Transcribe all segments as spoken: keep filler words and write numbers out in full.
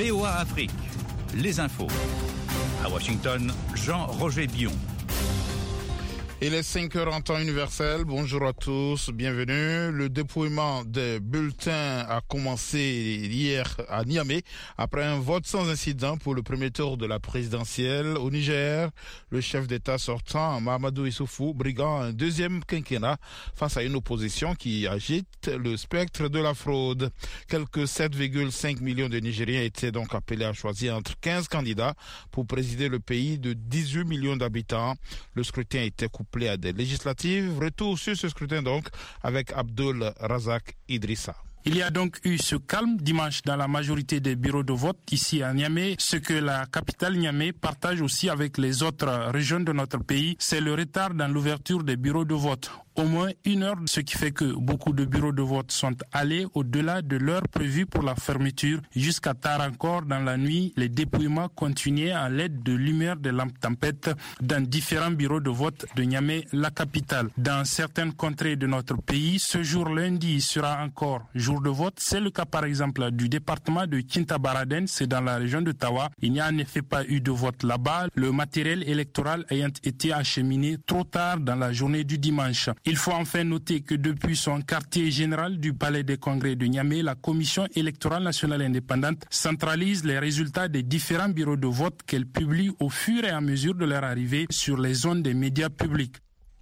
V O A Afrique, les infos. À Washington, Jean-Roger Bion. Il est cinq heures en temps universel. Bonjour à tous, bienvenue. Le dépouillement des bulletins a commencé hier à Niamey après un vote sans incident pour le premier tour de la présidentielle. Au Niger, le chef d'État sortant, Mahamadou Issoufou, briguant un deuxième quinquennat face à une opposition qui agite le spectre de la fraude. Quelques sept virgule cinq millions de Nigériens étaient donc appelés à choisir entre quinze candidats pour présider le pays de dix-huit millions d'habitants. Le scrutin était coupé à des législatives. Retour sur ce scrutin donc avec Abdul Razak Idrissa. Il y a donc eu ce calme dimanche dans la majorité des bureaux de vote ici à Niamey. Ce que la capitale Niamey partage aussi avec les autres régions de notre pays, c'est le retard dans l'ouverture des bureaux de vote. Au moins une heure, ce qui fait que beaucoup de bureaux de vote sont allés au-delà de l'heure prévue pour la fermeture. Jusqu'à tard encore dans la nuit, les dépouillements continuaient à l'aide de lumière de lampes tempêtes dans différents bureaux de vote de Niamey, la capitale. Dans certaines contrées de notre pays, ce jour lundi sera encore jour de vote. C'est le cas par exemple du département de Kintabaraden, c'est dans la région de Tawa. Il n'y a en effet pas eu de vote là-bas, le matériel électoral ayant été acheminé trop tard dans la journée du dimanche. Il faut enfin noter que depuis son quartier général du Palais des Congrès de Niamey, la Commission électorale nationale indépendante centralise les résultats des différents bureaux de vote qu'elle publie au fur et à mesure de leur arrivée sur les zones des médias publics.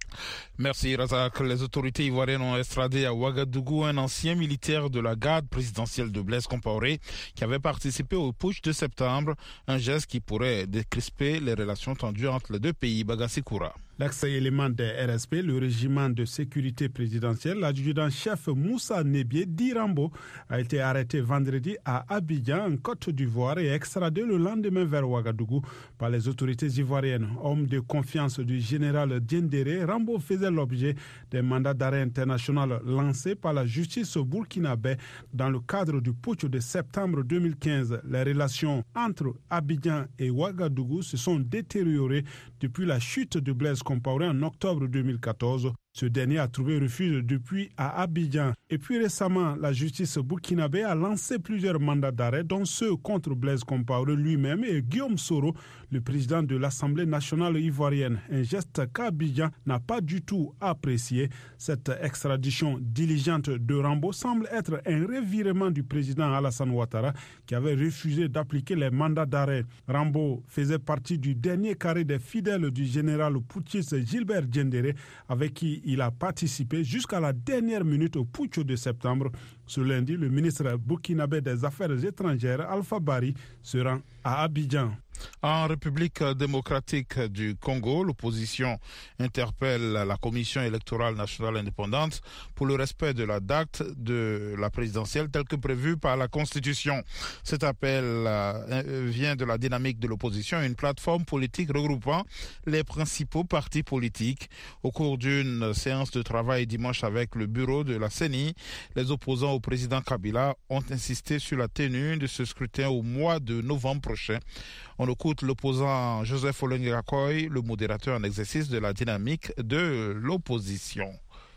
Merci Razak. Les autorités ivoiriennes ont extradé à Ouagadougou un ancien militaire de la garde présidentielle de Blaise Compaoré qui avait participé au putsch de septembre, un geste qui pourrait décrisper les relations tendues entre les deux pays. Bagassi Koura. L'ex-élément des R S P, le régiment de sécurité présidentielle, l'adjudant-chef Moussa Nebié Dirambo a été arrêté vendredi à Abidjan, en Côte d'Ivoire, et extradé le lendemain vers Ouagadougou par les autorités ivoiriennes. Homme de confiance du général Diendéré, Rambo faisait l'objet des mandats d'arrêt international lancés par la justice burkinabé dans le cadre du putsch de septembre deux mille quinze. Les relations entre Abidjan et Ouagadougou se sont détériorées depuis la chute de Blaise Compaoré en octobre deux mille quatorze. Ce dernier a trouvé refuge depuis à Abidjan. Et puis récemment, la justice burkinabé a lancé plusieurs mandats d'arrêt, dont ceux contre Blaise Compaoré lui-même et Guillaume Soro, le président de l'Assemblée nationale ivoirienne. Un geste qu'Abidjan n'a pas du tout apprécié. Cette extradition diligente de Rambo semble être un revirement du président Alassane Ouattara qui avait refusé d'appliquer les mandats d'arrêt. Rambo faisait partie du dernier carré des fidèles du général putschiste Gilbert Diendéré, avec qui il a participé jusqu'à la dernière minute au putsch de septembre. Ce lundi, le ministre burkinabé des Affaires étrangères, Alpha Bari, se rend à Abidjan. En République démocratique du Congo, l'opposition interpelle la Commission électorale nationale indépendante pour le respect de la date de la présidentielle telle que prévue par la Constitution. Cet appel euh, vient de la dynamique de l'opposition, une plateforme politique regroupant les principaux partis politiques. Au cours d'une séance de travail dimanche avec le bureau de la C E N I, les opposants au président Kabila ont insisté sur la tenue de ce scrutin au mois de novembre prochain. On écoute l'opposant Joseph Olengakoy, le modérateur en exercice de la dynamique de l'opposition.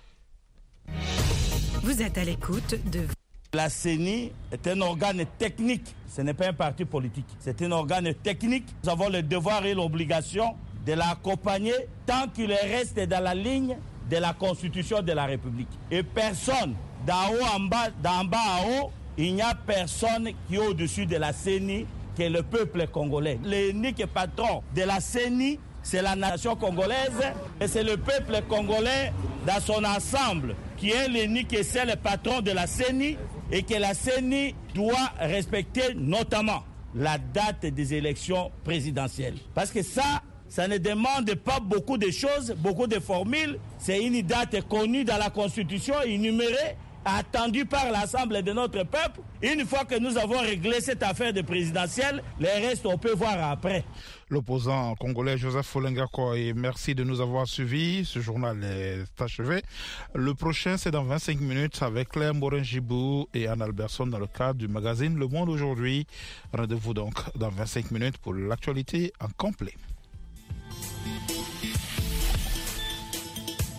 Vous êtes à l'écoute de... La C E N I est un organe technique, ce n'est pas un parti politique. C'est un organe technique. Nous avons le devoir et l'obligation de l'accompagner tant qu'il reste dans la ligne de la Constitution de la République. Et personne, d'en haut en bas, d'en bas à haut, il n'y a personne qui est au-dessus de la C E N I que le peuple congolais. L'unique patron de la C E N I, c'est la nation congolaise et c'est le peuple congolais dans son ensemble qui est l'unique et c'est le patron de la C E N I et que la C E N I doit respecter notamment la date des élections présidentielles. Parce que ça, ça ne demande pas beaucoup de choses, beaucoup de formules. C'est une date connue dans la Constitution, énumérée, attendu par l'Assemblée de notre peuple. Une fois que nous avons réglé cette affaire de présidentielle, les restes on peut voir après. L'opposant congolais Joseph Olengakoy, merci de nous avoir suivis. Ce journal est achevé. Le prochain, c'est dans vingt-cinq minutes avec Claire Morin-Gibou et Anne Alberson dans le cadre du magazine Le Monde aujourd'hui. Rendez-vous donc dans vingt-cinq minutes pour l'actualité en complet.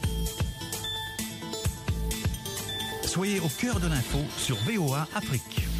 Soyez au cœur de l'info sur V O A Afrique.